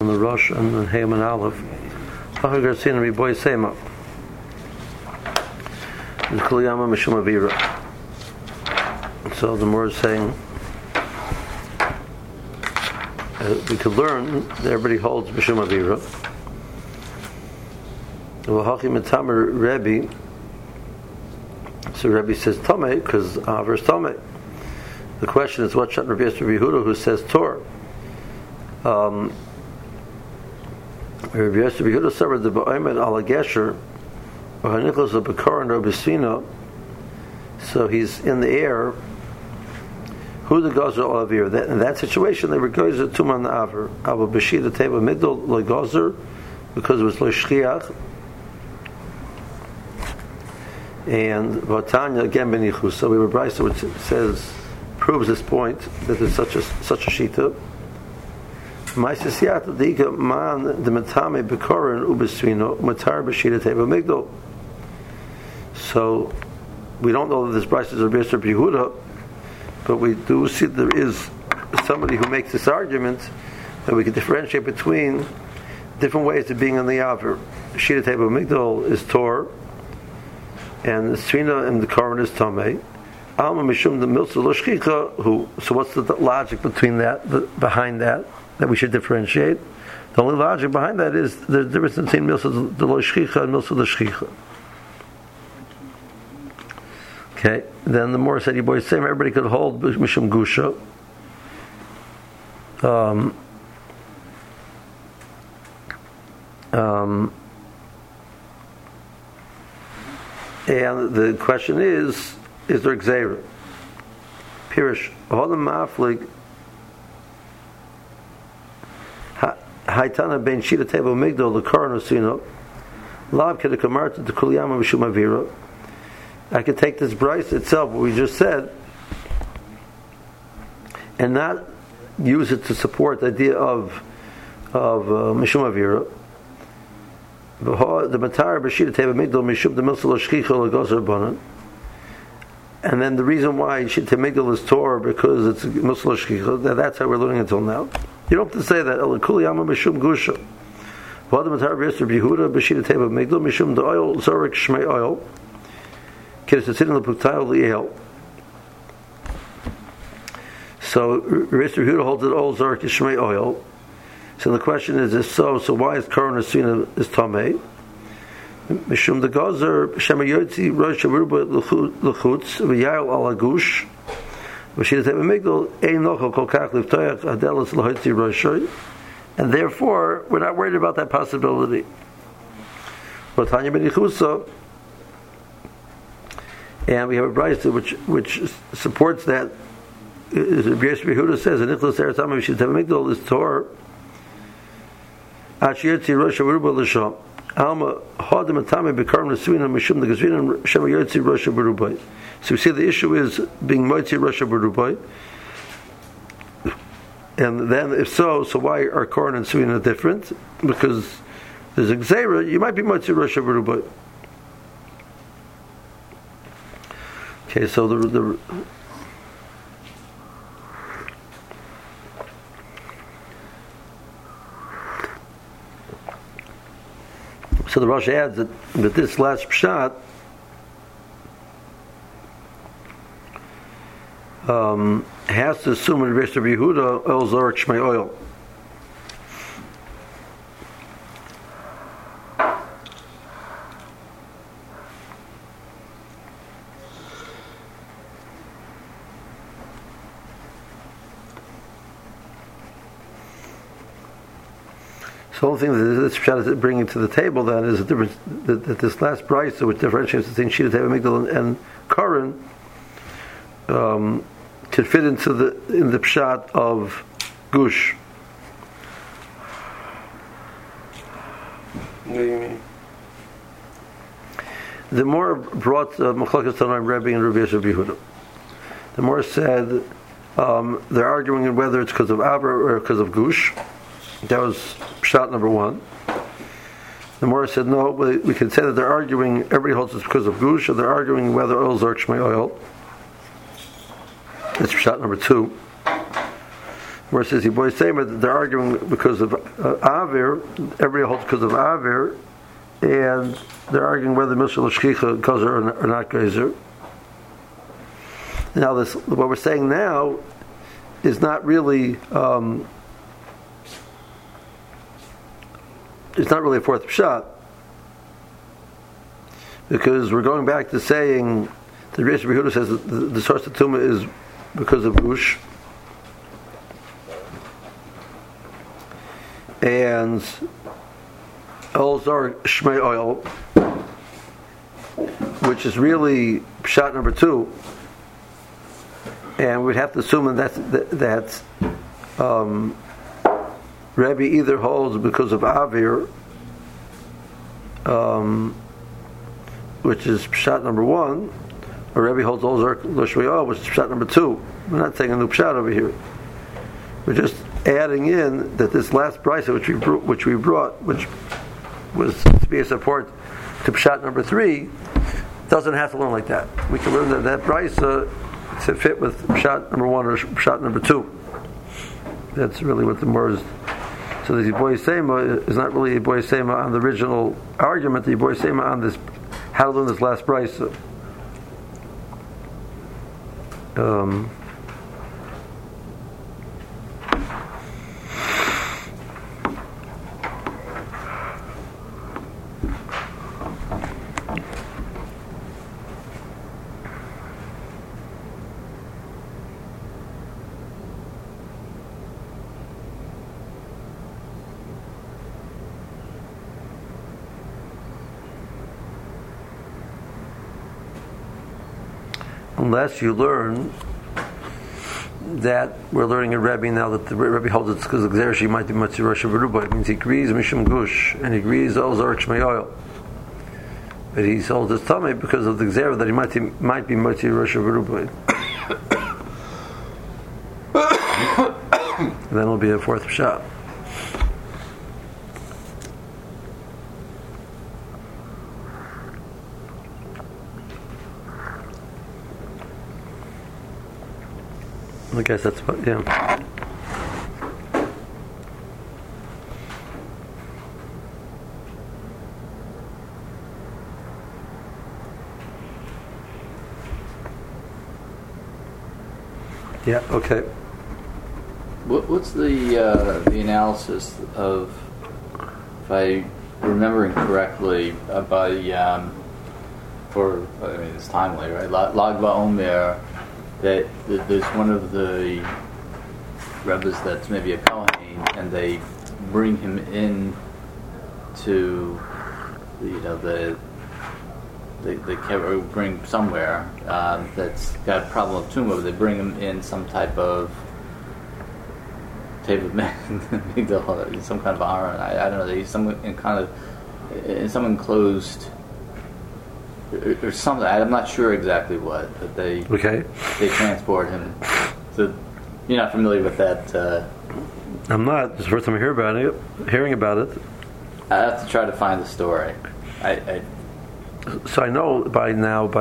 the Rosh and the Hayim and Aleph. Achagar Sin Riboy Sema. The Kuliyama Mishum Avira. So the more is saying we could learn that everybody holds Mishum Avira. V'hachi Metamer Rebbe. So Rebbe says Tomei because Avar is Tomei. The question is, what shot Rabbi Yehuda who says Tor? Rabbi Yehuda suffered the Ba'ayman ala Gesher, or Hanichos of Bakar and Rabbi Sina. So he's in the air. Who the Gazer Alavir? In that situation, they were Gazer Tuman Avar. Abu Bashir the table middle Le Gazer because it was Le Shchiach. And Vatanya again Benichus. So we were Brisa which says proves this point that there's such a shita. Ma'asiyat diga man the metame bekorin ubesvino matar b'shita teva migdol. So we don't know that this Brisa is Rabbi Yehuda, but we do see there is somebody who makes this argument that we can differentiate between different ways of being on the Aver. Shita teva migdol is Tor, and the Svina and the Koran is Tameh. Alma Mishum the Milsa Loshchicha, who, so what's the logic between that, behind that we should differentiate? The only logic behind that is the difference between Milsa the Loshchicha and Milsa the Shchicha. Okay, then the more said, you boys say everybody could hold Mishum Gusha. And the question is there Gzeira? Pirish, Hodam Maflig, Haitana Ben Shita Tebo Migdol, the Koran Osino, Lav Kedekamarta, the Kuliyama Mishum Avira. I could take this Bryce itself, what we just said, and not use it to support the idea of Mishum Avira. The Matar Bashita Teva Migdal Mishum the Milsal Shchicha Lagozer Banan. And then the reason why Shita Migdal is Torah because it's Milsal Shchicha, that's how we're learning until now. You don't have to say that. Kuli Yama Mishum Gusha. The Matar Bashita Yehuda Bashita Teva Migdal Mishum the oil Zorik Shmei oil. Kiddusin Lepuktayel Liel. So Rabbi Yehuda holds that oil Zorik Shmei oil. So the question is, if so why is Koran Asina is Tamei? Mishum the Gazer Shemayotzi Rosh Aruba Lechutz V'Yael Al Agush V'Shita Teva Migdal Ein Nochel Kol Kach Livtoyach Adelas L'Hotzi Roshay, and therefore we're not worried about that possibility. But Tanya Ben Yechusa, and we have a brayso which supports that. Rabbi Yehuda says, "Nichlas Eretz Amay V'Shita Teva Migdal is Torah." Achiyotzi Rosh Aruba L'Sham Alma Hodem Atame Bekarim Nesuvina Mishum the Gazvina Shemayotzi Rosh Aruba. So we see the issue is being Motzi Rosh Aruba, and then if so why are Koran and Suvina different? Because there's a Gzeira, you might be Motzi Rosh Aruba. Okay, so the So the Rosh adds that this last pshat has to assume in the rest of Yehuda oil Zorik Shmei oil. So the only thing that this pshat is bringing to the table then is the difference that this last brayso, which differentiates between Shita Teva Migdal and Koran, could fit into the pshat of Gush. What do you mean? The more brought Machlokes Tanoim Rebbe and Rabbi Yehuda. The more said they're arguing whether it's because of Abra or because of Gush. That was pshat number one. The Morah said no, we can say that they're arguing, everybody holds it's because of Gush, or they're arguing whether oil is Zark Shmei oil. That's pshat number two. where it says Yiboy Sema, they're arguing because of Avir. Everybody holds because of Avir, and they're arguing whether Mishal Shchicha Gozer or not Gozer. Now, what we're saying now is not really it's not really a fourth pshat, because we're going back to saying the Rish Yehuda says that the source of Tumah is because of Gush, and Elzar Shmei Oil, which is really pshat number 2, and we'd have to assume that Rebbe either holds because of Avir, which is pshat number 1, or Rebbe holds Elzar Shmei Oil, which is pshat number 2. We're not saying a new pshat over here. We're just adding in that this last brisa which we brought, which was to be a support to pshat number 3, doesn't have to learn like that. We can learn that brisa to fit with pshat number 1 or pshat number 2. That's really what the more is. So the Yiboy Sema is not really Yiboy Sema on the original argument. The Yiboy Sema on this, how to learn this last brisa. Unless you learn that we're learning a Rebbe now that the Rebbe holds it's because the Gzerashi might be Matzir Rosh Beruba. It means he agrees Mishum Gush and he agrees Elzar Shmei Oil. But he holds his tummy because of the Gzera that he might be Matzir Rosh Beruba. Then it'll be a fourth pshat. I guess that's what, yeah. Yeah, okay. What's the analysis of, if I remembering correctly, it's timely, right? Lag BaOmer, that there's one of the Rebbes that's maybe a Kohen, and they bring him in to the bring somewhere that's got a problem of tumor. They bring him in some type of some kind of iron. I don't know. He's some enclosed or something. I'm not sure exactly what, but they transport him. So you're not familiar with that? I'm not. It's the first time I hearing about it. I have to try to find the story. So I know by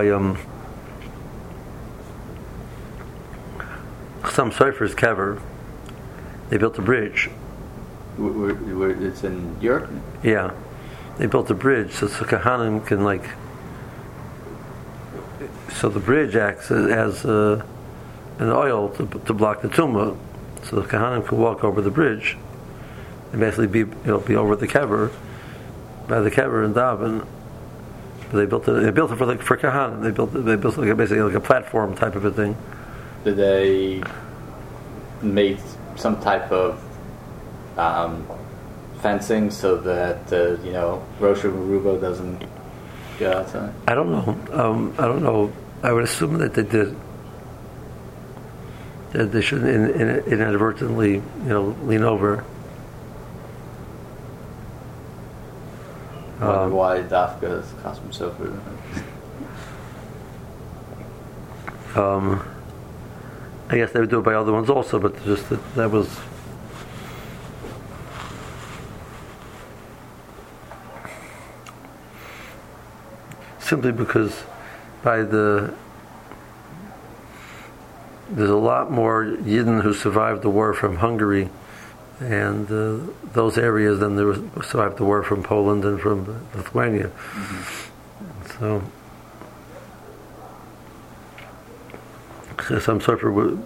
some Sefer's kever, they built a bridge. It's in Europe? Yeah. They built a bridge so Kahanim can so the bridge acts as an oil to block the tumah, so the Kahanim can walk over the bridge and basically be over the kever, by the kever and daven. But they built it for Kahanim. They built basically like a platform type of a thing. Did they make some type of fencing so that Rosh Hashanah doesn't go outside? I don't know. I would assume that they did. That they shouldn't inadvertently, lean over. Why Dafka is Cosmo Sofer? I guess they would do it by other ones also, but just that was. Simply because by the there's a lot more Yidden who survived the war from Hungary and those areas than there survived the war from Poland and from Lithuania. So some sort of,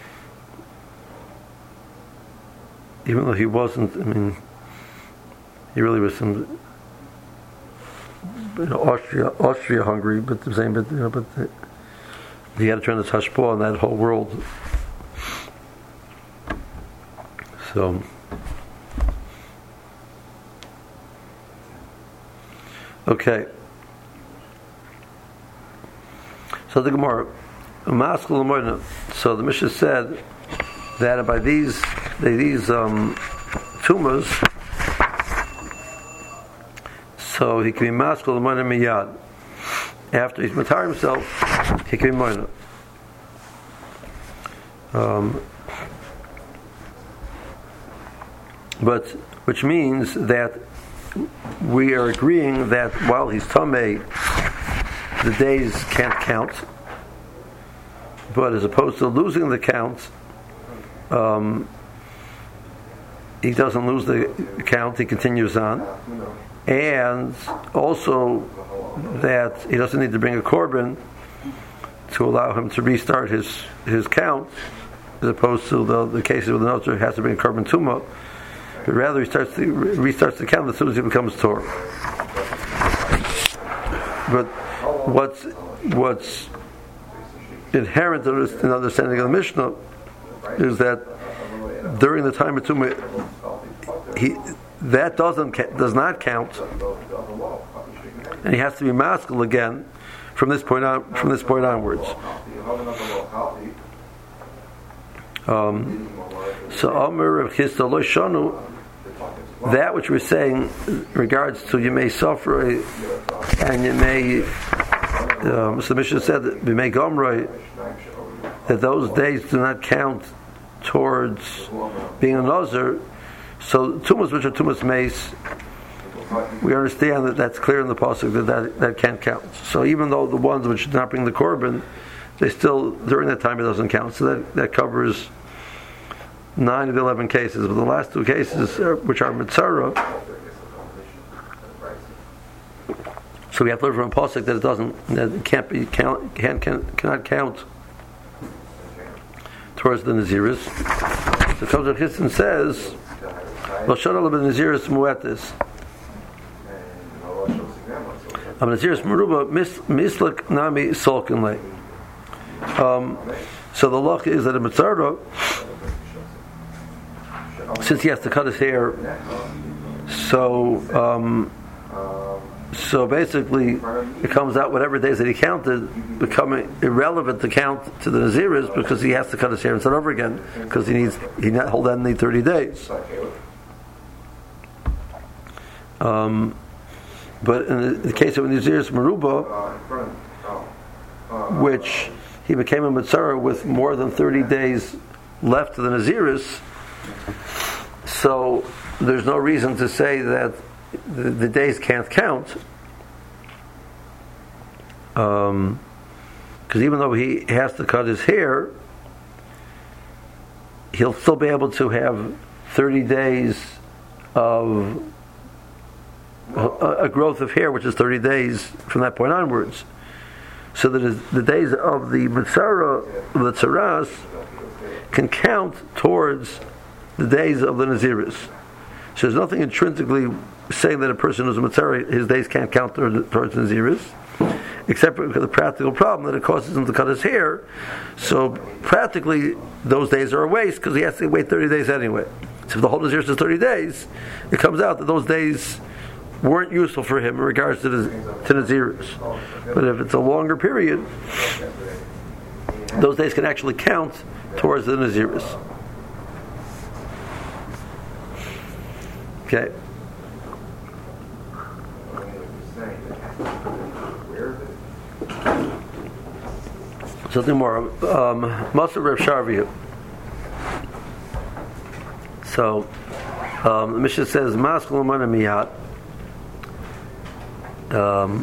even though he wasn't, he really was some, Austria-Hungary, but the same, but he had to turn the hashpah on that whole world. So, okay. So the Gemara, so the Mishnah said that by these tumas, so he can be maskul l'moina miyad. After he's matar himself, he can be moina. But which means that we are agreeing that while he's tamei, the days can't count. But as opposed to losing the count, he doesn't lose the count; he continues on, and also that he doesn't need to bring a korban to allow him to restart his count, as opposed to the cases where the notar has to bring a korban tumah. But rather, he restarts the count as soon as he becomes Torah. But what's inherent in understanding of the Mishnah is that during the time of Tumah, that does not count, and he has to be maskul again from this point onwards. So Amar Rav Chisda lo shanu, that which we're saying in regards to you may suffer and you may, so the Mishnah said that you may gomroi, that those days do not count towards being a nazir. So tumas which are tumas mace, we understand that that's clear in the pasuk that can't count. So even though the ones which do not bring the korban, they still during that time it doesn't count. So that covers 9 of the 11 cases. But the last 2 cases, which are mitzara, so we have to learn from a pasuk that it cannot count towards the naziris. So Kosher Chisden says, "Lashon al naziris muetis." Naziris meruba mislek nami solkin lei. So the law is that a mitzara, since he has to cut his hair, so basically it comes out whatever days that he counted becoming irrelevant to count to the Naziris because he has to cut his hair and start over again because he will then need 30 days. But in the case of Naziris Meruba, which he became a Mitzara with more than 30 days left to the Naziris, so there's no reason to say that the days can't count, because even though he has to cut his hair, he'll still be able to have 30 days of a growth of hair, which is 30 days from that point onwards. So that the days of the Mitzara, the Tzaras, can count towards the days of the Naziris. So there's nothing intrinsically saying that a person who's a Mitzara, his days can't count towards Naziris, except for the practical problem that it causes him to cut his hair. So practically, those days are a waste because he has to wait 30 days anyway. So if the whole Naziris is 30 days, it comes out that those days weren't useful for him in regards to Naziris. But if it's a longer period, those days can actually count towards the Naziris. Okay. Something more. Maser Reb Sharviu. So the Mishnah says, "Maskul Mana Miyat."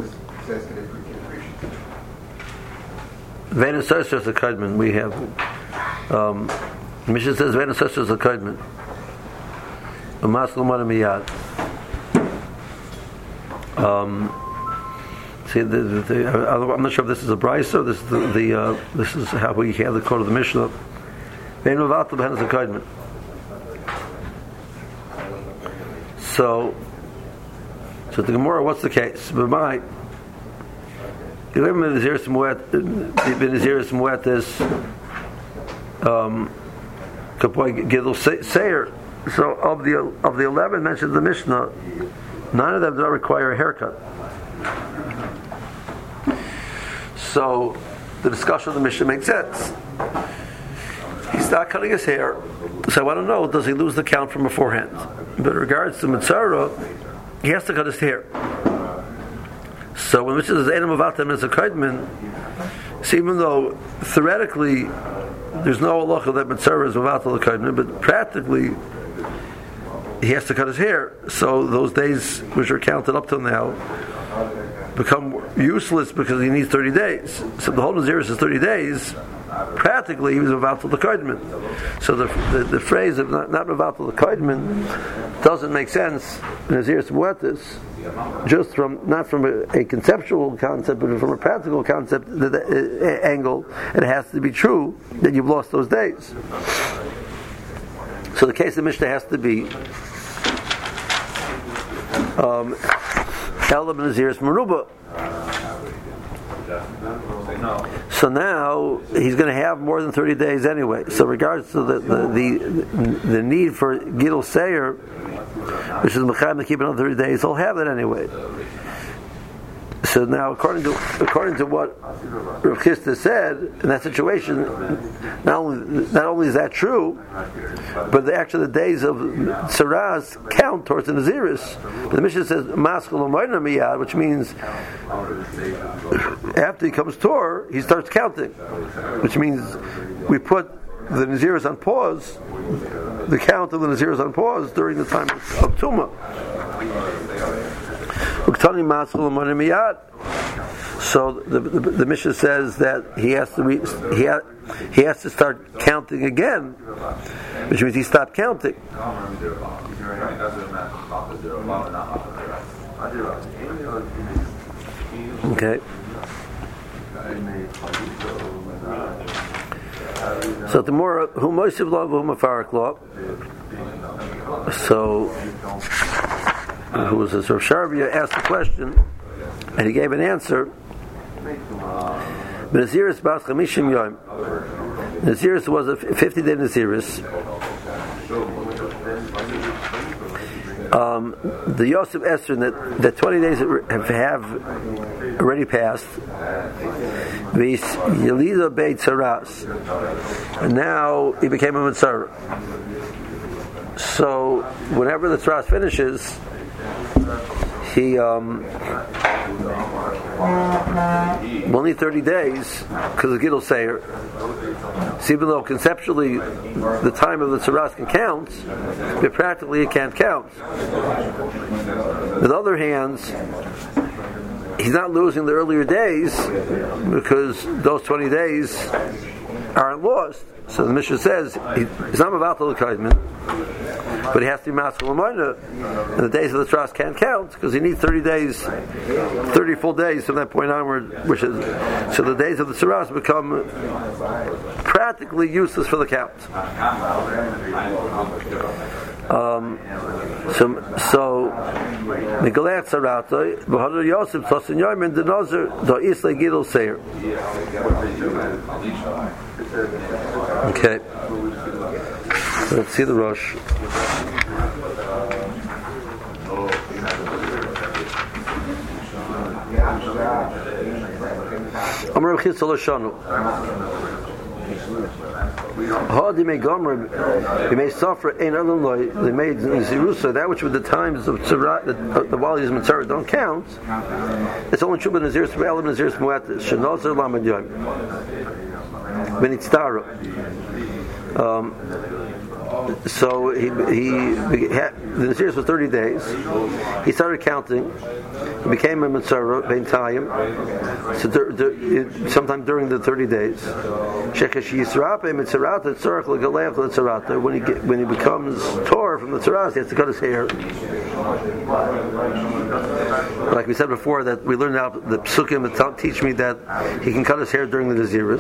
We have Mishnah says, "Ve'en asesher zakaydman, u'mas l'mana miyad." See, I'm not sure if this is a brisa or this is this is how we have the quote of the Mishnah. Ve'en mevatel b'hen zakaydman. So the Gemara, what's the case? B'mai, Gidul Seir. So of the 11 mentioned in the Mishnah, 9 of them do not require a haircut. So the discussion of the Mishnah makes sense. He's not cutting his hair, so I want to know: does he lose the count from beforehand? But in regards to Mitzara, he has to cut his hair. So when Mishnah says "Einam avatem as a kaidman," so even though theoretically there's no halacha that Mitzara is avatel kaidman, but practically he has to cut his hair. So those days which are counted up till now become useless because he needs 30 days. So the whole Naziris is 30 days. Practically, he was about to the kaidman. So the phrase of not about to the kaidman doesn't make sense in Naziris Muetis, just not from a conceptual concept, but from a practical concept angle. And it has to be true that you've lost those days. So the case of Mishnah has to be Elam Naziris Meruba. So now he's going to have more than 30 days anyway. So regards to the need for Gidul Seir, which is Mechayim to keep another 30 days, he'll have it anyway. So now, according to what Rav Chisda said, in that situation, not only is that true, but actually the days of Saras count towards the Naziris. But the Mishnah says Maskul Umayna Miyad, which means after he comes Tor, he starts counting, which means we put the Naziris on pause, the count of the Naziris on pause during the time of Tumah. So the Mishnah says that he has to start counting again, which means he stopped counting. Okay. So the more who moisiv law who mafarik law. So who was this? Rav Sharvia asked a question, and he gave an answer. Naziris bas chamishim yom. Naziris was a 50-day Naziris. The Yosef Esther that 20 days have already passed. Yelida beit Saras, and now he became a Mitzara. So whenever the Saras finishes, he will need 30 days because of Gidul Seir. So even though conceptually the time of the Saras can count, but practically it can't count. On the other hand, he's not losing the earlier days because those 20 days aren't lost. So the Mishnah says he's not about to the kaidman, but he has to be maskul l'mayna, and the days of the Saras can't count because he needs 30 days, 30 full days from that point onward. So the days of the Saras become practically useless for the count. So Nigalat Saratoi, B'Hadar Yosef Tosin Yomin the Nazir Do Isla Gidul Seir. Okay, let's see the Rosh. Amar Rav Chisda L'Shanu. They may suffer in Elamloi. They made Zirusa, that which with the times of the Wali's Mitzara don't count. It's only true with Naziris Elam Naziris Muetis. Shenozer Lamed Yom. Benitztara. So the Naziris was 30 days. He started counting. He became a Mitzvah Bein Tayim. So sometime during the 30 days. When he becomes Torah from the Tzaras, he has to cut his hair. Like we said before, that we learned now the Psukim that teach me that he can cut his hair during the Naziris.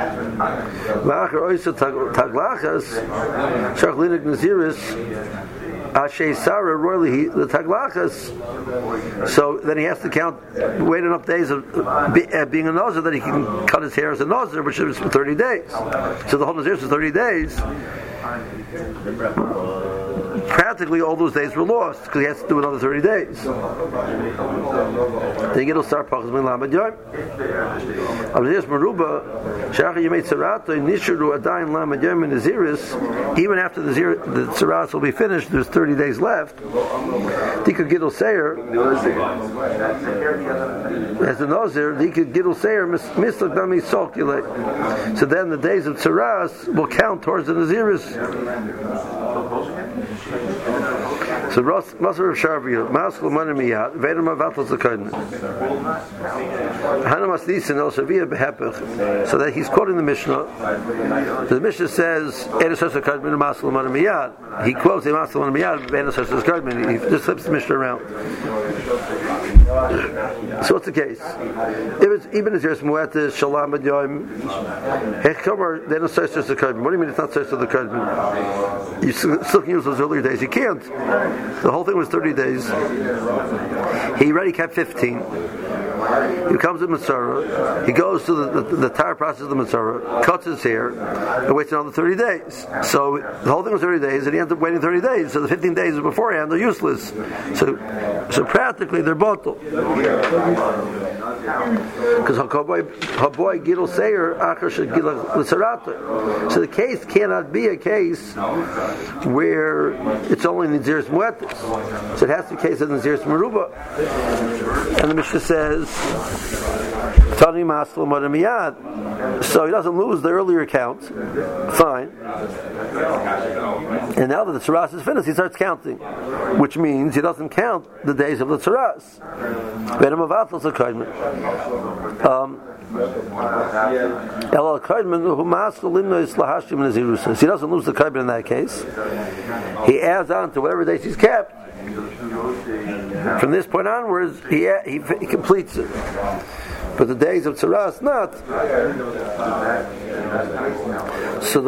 Shachlinik Naziris Ashay Sarah royally the Taglachas. So then he has to wait enough days of being a Nazir that he can cut his hair as a Nazir, which is for 30 days. So the whole Naziris is 30 days. Practically all those days were lost because he has to do another 30 days. Then you start Pachas Min Lamed Yom. Avniyas Meruba Shachar Yemei Tzarato Nishuru Adayin Lamed Yom in Naziris. Even after the Tzaras will be finished, there's 30 days left. Dika Gidul Seir as a Nazir. Dika Gidul Seir Mislak Dami Solkile. So then the days of Tzaras will count towards the Naziris. So Masar of Sharvia, Maskal Manamiyat, Vedam Avatos the Kodin. Hanamas Nisan El Shavia Behepech. So that he's quoting the Mishnah. The Mishnah says, Edesos the Kodin, Maskal Manamiyat. He quotes the Maskal Manamiyat, Edesos the Kodin. He just flips the Mishnah around. So what's the case? If it's even as there's Muetes, Shalom Adyoim, Hechkamar, then it's Sostos the Kodin. What do you mean it's not Sostos the Kodin? You still can use those earlier days. You can't. The whole thing was 30 days. He already kept 15. He comes to Mitzvah. He goes to the entire process of the Mitzvah, cuts his hair, and waits another 30 days. So the whole thing was 30 days, and he ends up waiting 30 days. So the 15 days beforehand, they're useless. So practically, they're bottled. Because Haboy Gidul Seir Acher Shegila L'Sarata. So the case cannot be a case where it's only Naziris Muetis. So it has to be a case of Naziris Meruba. And the Mishnah says, Tani Masl Madamiyad. So he doesn't lose the earlier count. Fine. And now that the Tzaras is finished, he starts counting. Which means he doesn't count the days of the Tzaras. Vedam Avatos the Kodin. He doesn't lose the Kodin in that case. He adds on to whatever days he's kept. From this point onwards, he completes it. But the days of Tzaras, not. So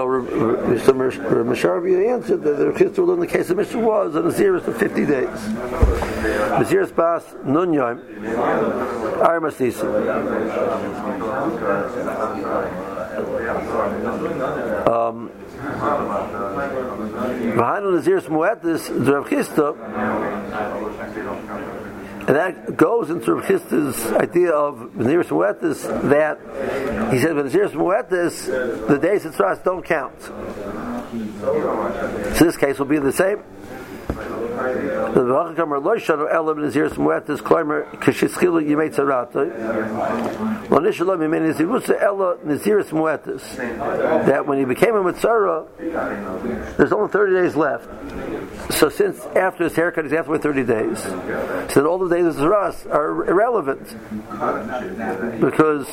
Misharvi answered that the Chistul in the case of Mishnah was an Naziris of 50 days. Naziris Bas Nun Yom Armas Nisi. V'hainu Naziris Muetis Rav Chisda. And that goes into Rav Chisda's idea of Naziris Muetis, that he said, when Naziris Muetis, the days of Tzaras don't count. So this case will be the same. The V'achakam Lo Shanu Elam Naziris Muetis Kloimer K'shischilu Yimei Tzarata Lo Nishalom Yimei Nazirusa Ela Naziris Muetis, that when he became a Mitzvah, there's only 30 days left. So since after his haircut he's after 30 days, so then all the days of Tzaras are irrelevant, because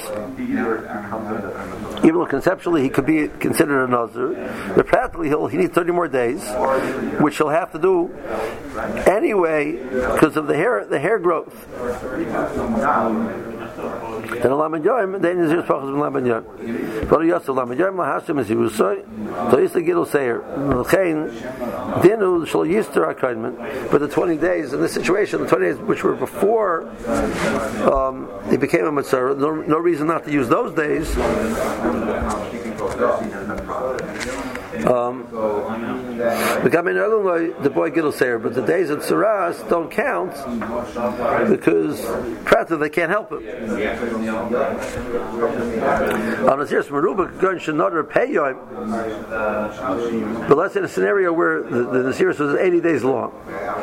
even though conceptually he could be considered a Nazir, but practically he needs 30 more days, which he'll have to do anyway because of the hair growth. Then Lamed Yom, then Naziris Pachas Min Lamed Yom. But Yosef Lamed Yom LaHashem Nazirusay, so Yisla Gidul Seir. L'chein Dinu Shal Yister HaKodin. But the 20 days in this situation, the 20 days which were before he became a Mitzvah, no reason not to use those days. The boy Gidul Seir, but the days of Tzaras don't count because practically they can't help it. But let's say in a scenario where the Naziris was 80 days long.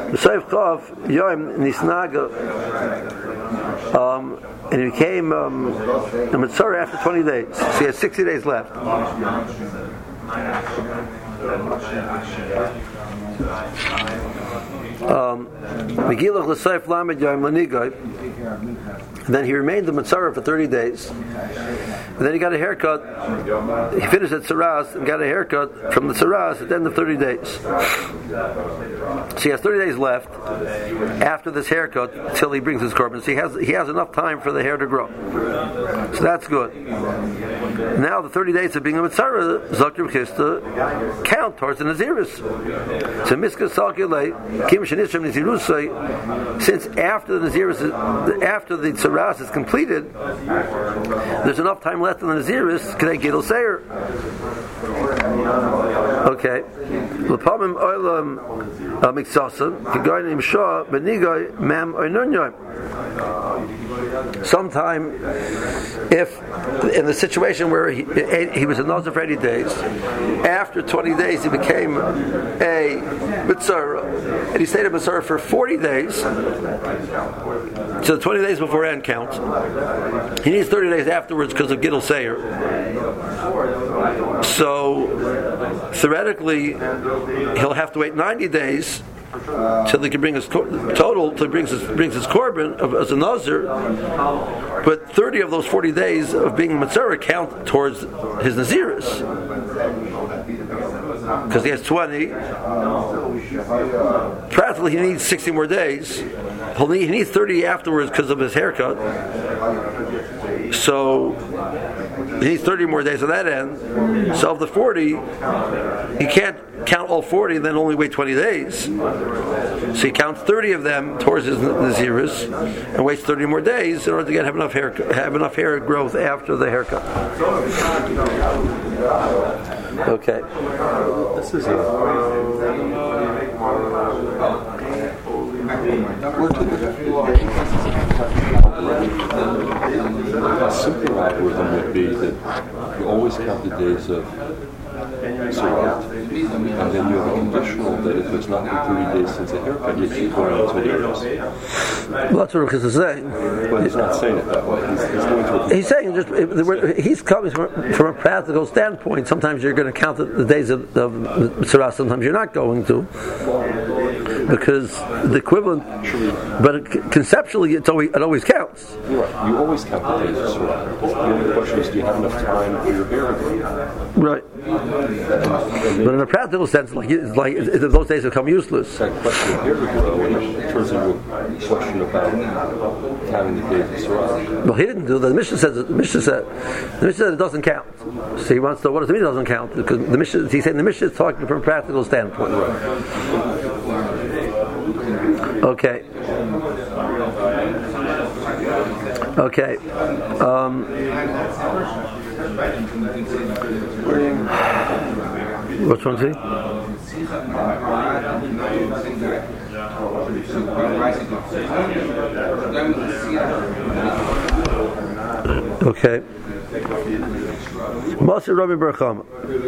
And he became a Mitzvah after 20 days. So he had 60 days left. And then he remained in Mitzvah for 30 days. And then he got a haircut. He finished at Saras and got a haircut from the Saras at the end of 30 days. So he has 30 days left after this haircut till he brings his korban. So he has enough time for the hair to grow. So that's good. Now the 30 days of being a Mitzvah, Zakir Chista, count towards the Naziris. So Miska Salkilei, Kim Shanisham Nazirusai, since after the Naziris, after the Tzaras is completed, there's enough time left in the Naziris, can I get Seir? Okay. L'pamim oilam miksasan, k'goyin im shah, b'nigoy mem oinunyoy. Sometime, if in the situation where he was a Nazir for 80 days, after 20 days he became a Mitzvah, and he stayed a Mitzvah for 40 days, so the 20 days before end count. He needs 30 days afterwards because of Gidul Seir. So theoretically, he'll have to wait 90 days till he can bring his total, till he brings his korban as a nazir. But 30 of those 40 days of being a mitzvah count towards his naziris, because he has 20. Practically, he needs 60 more days. He needs 30 afterwards because of his haircut. So he needs 30 more days on that end. So of the 40, he can't count all 40 and then only wait 20 days. So he counts 30 of them towards his naziris and waits 30 more days in order to have enough hair growth after the haircut. Okay. This is a simple algorithm would be that you always count the days of Surat, and then you have a conditional that if it's not been 30 days since a haircut, you keep going until there is. Well, that's what Ruchis is saying. But he's not saying it that way. He's saying he's coming from a practical standpoint. Sometimes you're going to count the days of Surat, sometimes you're not going to. Because the equivalent, but conceptually it always counts. You're right. You always count the days of Surat. The only question is, do you have enough time for your hair growth? Right. But in a practical sense, like those days become useless. That question of hair to grow, and it turns into a question about counting the days of Surat. Well, he didn't do that. The Mishnah said it doesn't count. So he wants to. What does it mean it doesn't count? Because the Mishnah, he's saying the Mishnah is talking from a practical standpoint. Right. Okay. Which one's he? Okay. Masir Rabbi Barchama.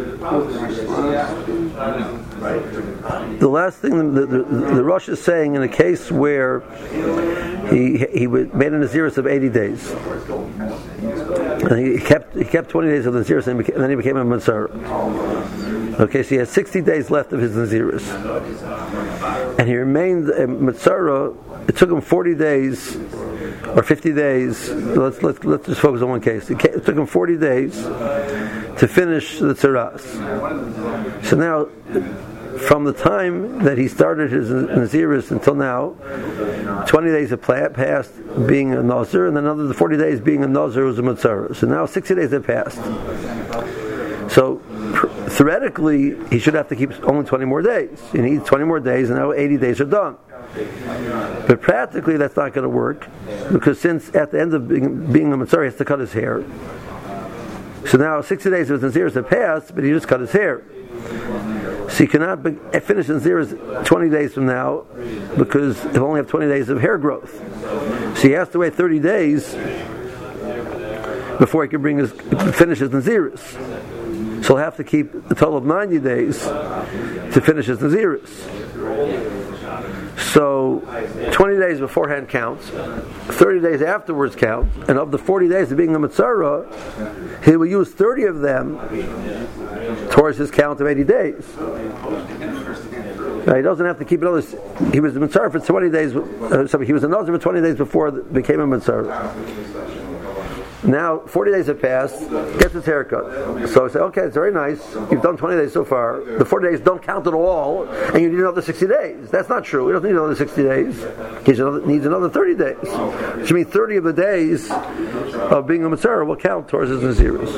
The last thing the Rosh is saying in a case where he made a Naziris of 80 days, and he kept 20 days of the Naziris, and then he became a Mitzvah. Okay, so he has 60 days left of his Naziris, and he remained a Mitzvah. It took him 40 days or 50 days. Let's just focus on one case. It took him 40 days to finish the Tzaras. So now, from the time that he started his Naziris until now, 20 days have passed being a Nazir, and then another 40 days being a Nazir who's a Mitzvah. So now 60 days have passed. So theoretically, he should have to keep only 20 more days. He needs 20 more days, and now 80 days are done. But practically, that's not going to work, because since at the end of being a Mitzvah, he has to cut his hair. So now 60 days of his Naziris have passed, but he just cut his hair. So he cannot finish his Naziris 20 days from now, because he'll only have 20 days of hair growth. So he has to wait 30 days before he can finish his Naziris. So he'll have to keep a total of 90 days to finish his Naziris. So 20 days beforehand counts, 30 days afterwards counts, and of the 40 days of being a Mitzvah, he will use 30 of them towards his count of 80 days. Now, he doesn't have to keep another. He was a Mitzvah for 20 days. He was a Nazir for 20 days before it became a Mitzvah. Now, 40 days have passed, gets his haircut. So I say, okay, it's very nice. You've done 20 days so far. The 40 days don't count at all, and you need another 60 days. That's not true. He doesn't need another 60 days. He needs another 30 days. Which means 30 of the days of being a Mitzvah will count towards his Naziris.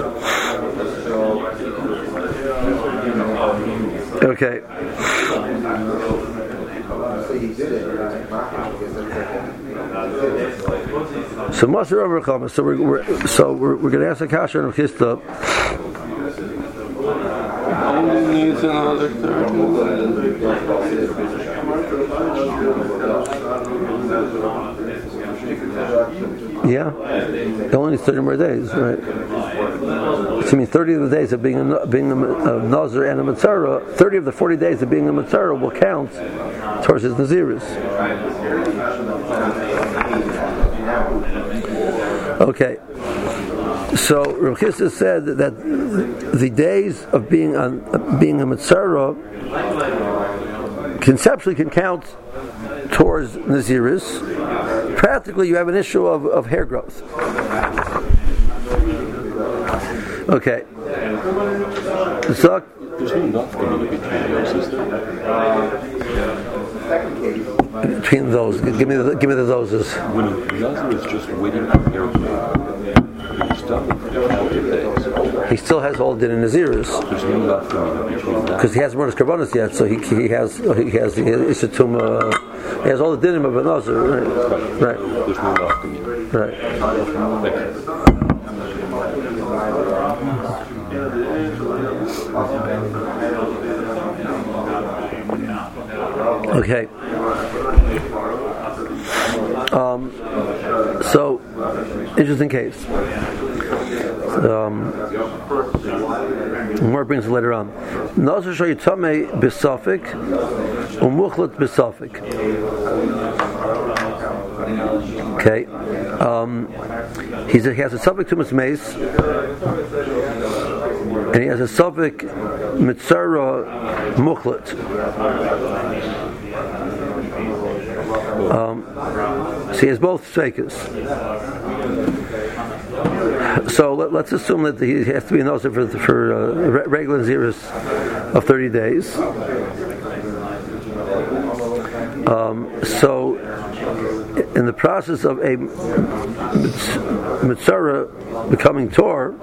Okay. So Maser Rav Chama. So we're going to ask a kasha and Chisda. Only needs another 30. Yeah, it only needs 30 more days, right? So I mean, 30 of the days of being a Nazir and a Mitzvah, 30 of the 40 days of being a Mitzvah will count towards his Naziris. Okay, so Rav Chisda said that the days of being a Mitzvah conceptually can count towards Naziris. Practically, you have an issue of hair growth. Okay. So, there's no nafka between those, is there? Between those, give me the thoses. When a Nazir is just waiting for hair growth, he's done it for the count of days. He still has all din in Naziris. There's no nafka between that. Because he hasn't run his karbanos yet, so he has the Ishatuma. He has all the dinim of a Nazir. Right. There's no nafka. Right. Okay. So, interesting case. More brings it later on. Nazir shayitame b'safik umuchlat b'safik. Okay. He has a safik to mace, and he has a safik mitzara muchlat. So he has both safekas. So let's assume that he has to be a Nazir for regular Naziris of 30 days. So in the process of a Mitzvah becoming Tor,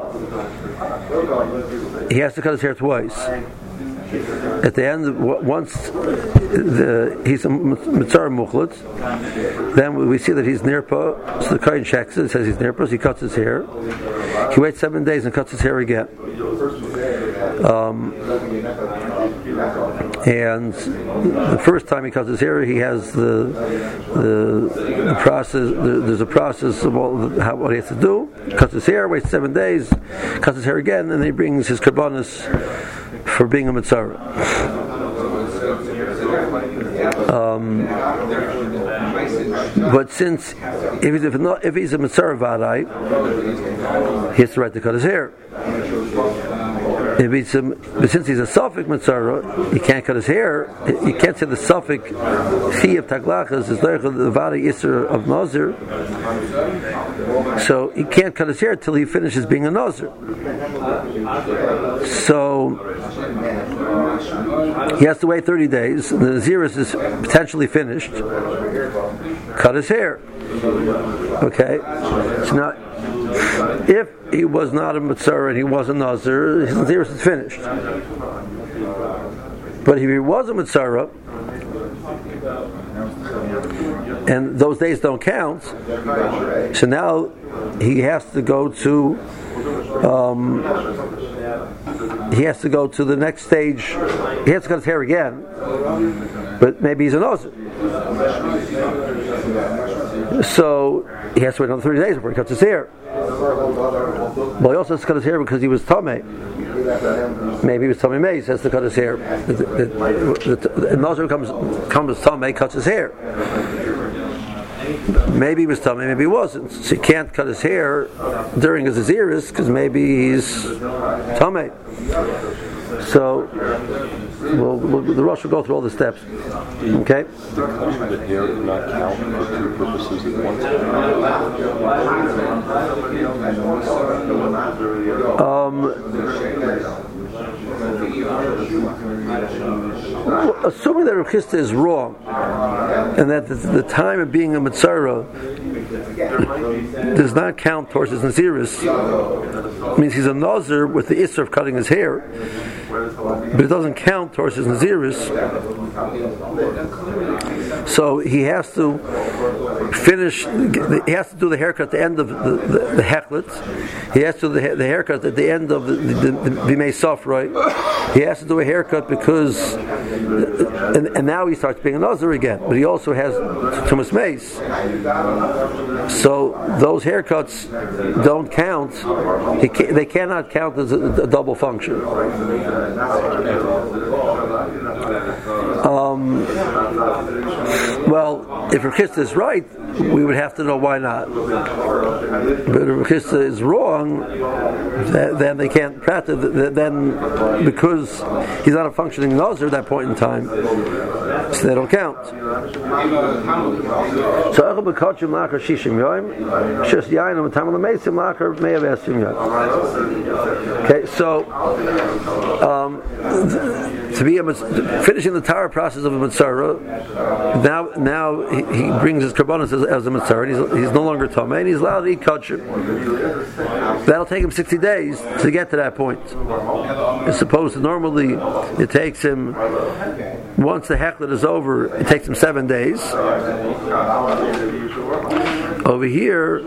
he has to cut his hair twice. At the end, once he's a Mitzvah Muchlat, then we see that he's Nirpa, so the Kohen checks it, says he's Nirpa, so he cuts his hair. He waits 7 days and cuts his hair again. And the first time he cuts his hair, he has the process. There's a process of what he has to do. Cuts his hair, waits 7 days, cuts his hair again, and then he brings his karbanos for being a Mitzvah. But since if he's a Mitzvah Vadai, he has the right to cut his hair. But since he's a Suffolk Mitzvah, he can't cut his hair. He can't say the Suffolk Chi of Taglachas is the Vadai Isser of Nazir. So he can't cut his hair till he finishes being a Nazir. So he has to wait 30 days. The Naziris is potentially finished. Cut his hair. Okay? So now, if he was not a Mitzvah and he was a Nazir, his Naziris is finished. But if he was a Mitzvah, and those days don't count, so now he has to go to the next stage. He has to cut his hair again, but maybe he's a Nazir. So he has to wait another 30 days before he cuts his hair. But he also has to cut his hair because he was tamei. Maybe he was tamei meis, has to cut his hair. The Nazir comes tamei, cuts his hair. Maybe he was tamei, maybe he wasn't. So he can't cut his hair during his aziris because maybe he's tamei. So the Rosh will go through all the steps. Okay? The cutting of the hair did not count for two purposes at once. Assuming that Rav Chisda is wrong, and that the time of being a Mitzara does not count towards his Naziris, means he's a Nazir with the Isser of cutting his hair, but it doesn't count towards his Naziris. So he has to finish. He has to do the haircut at the end of the heklet. He has to do the haircut at the end of the bimei safroi. He has to do a haircut because, and now he starts being a Nazir again. But he also has tumas meis. So those haircuts don't count. They cannot count as a double function. Well, if Rav Chisda is right, we would have to know why not. But if Rav Chisda is wrong, then they can't practice. Then, because he's not a functioning Nazir at that point in time, so they don't count. Okay, so to be finishing the Torah process of a Mitzara, now he brings his karbanos as a Mitzara, and he's no longer Tamei, and he's allowed to eat kosher. That'll take him 60 days to get to that point. As opposed to normally it takes him, once the heklet is over, it takes him 7 days. Over here,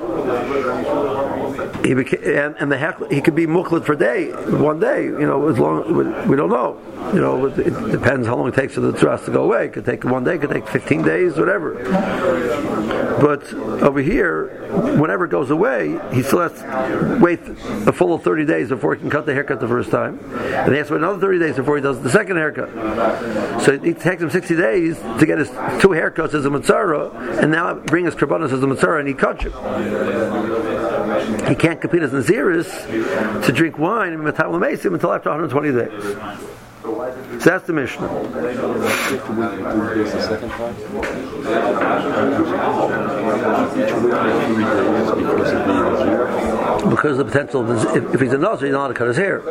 he could be mukhled for one day. As long we don't know. It depends how long it takes for the tzuras to go away. It could take 1 day, it could take 15 days, whatever. But over here, whenever it goes away, he still has to wait a full 30 days before he can cut the haircut the first time, and he has to wait another 30 days before he does the second haircut. So it takes him 60 days to get his 2 haircuts as a Mitzara, and now bring his karbanos as a Mitzara, and he cuts it. He can't compete as Naziris to drink wine and metal mesim until after 120 days. So that's the Mishnah. Because of the potential, if he's a Nazir, he's not allowed to cut his hair.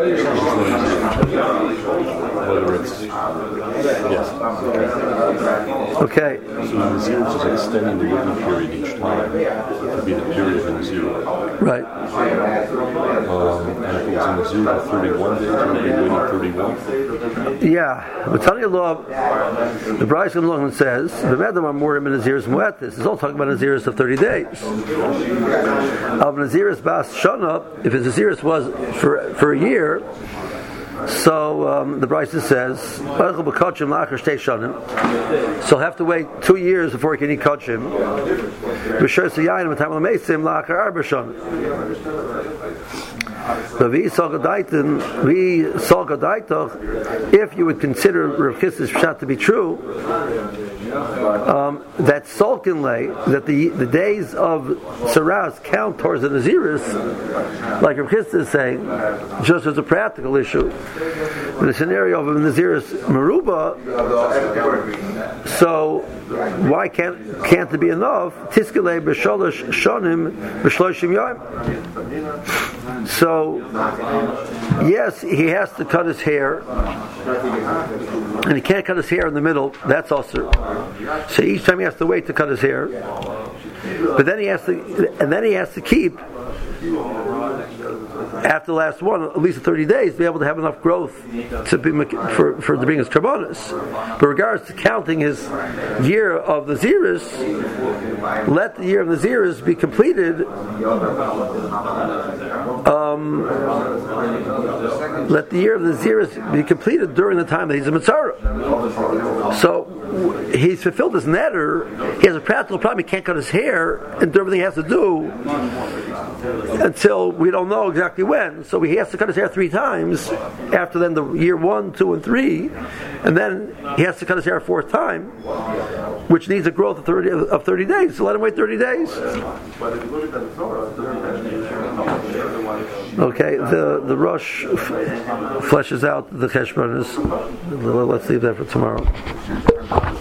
Okay. So the Nazir is extending the waiting period each time to be the period of the Nazir. Right. And if it was a Nazir for 31 days, would be waiting 31? Yeah. But Tanya Law, the Bryce Long says, the Madam Amorim and Naziris Muetis is all talking about Naziris of 30 days. Of Naziris Bas Shana, if his Naziris was for a year, so the Brisa says, so he'll have to wait 2 years before he can eat kachim. If you would consider Rav Chisda's pshat to be true, that Salkinle, that the days of Saras count towards the Naziris, like Rav Chisda is saying, just as a practical issue. In the scenario of a Naziris Meruba, so why can't it be enough? Tiskele b'sholosh shonim b'shloshim yom. So yes, he has to cut his hair, and he can't cut his hair in the middle. That's also. So each time he has to wait to cut his hair, but then he has to keep after the last one, at least 30 days, be able to have enough growth to be for to bring his karbonos. But regards to counting his year of the Ziris, let the year of the Ziris be completed. Let the year of the Ziris be completed during the time that he's a Mitzara. So he's fulfilled his netter. He has a practical problem. He can't cut his hair and do everything he has to do until we don't know exactly when. So he has to cut his hair 3 times after then the year 1, 2, and 3, and then he has to cut his hair a 4th time, which needs a growth of 30 days. So let him wait 30 days. Okay, the Rosh fleshes out the cheshbonos. Let's leave that for tomorrow.